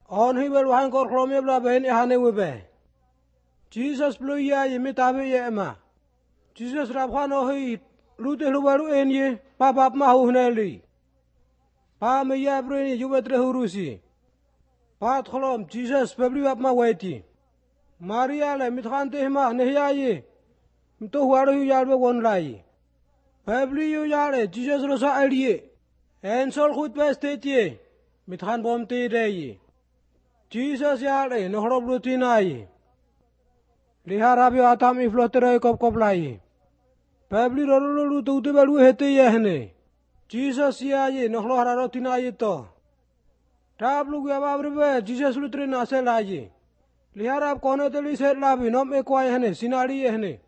On he will hang or clomebla ben hanewebe. Jesus blue ya yimitabe yema. Jesus rabhano he lute lubaru enye papap mahuneli. Pa me ya breni jubetre hurusi. Pat kholom Jesus pebli ap ma weti. Maria le mithante ma nehiaye. Mto huaru yalbe won lai. Pebli yu yale Jesus rosa alie. En sol goed bestetie. Mithan bom te dei. Jesus yale no hrob rutinai. Liharabi atam iflotere kop lai. Pebli rolu tu te balu hete yehne. Jesus yaye no hlo hararo tinaye to. Tablu gya babre Jesus lutre na se laye. Liharab kono teli set labi nom ekwai hene sinari yehne.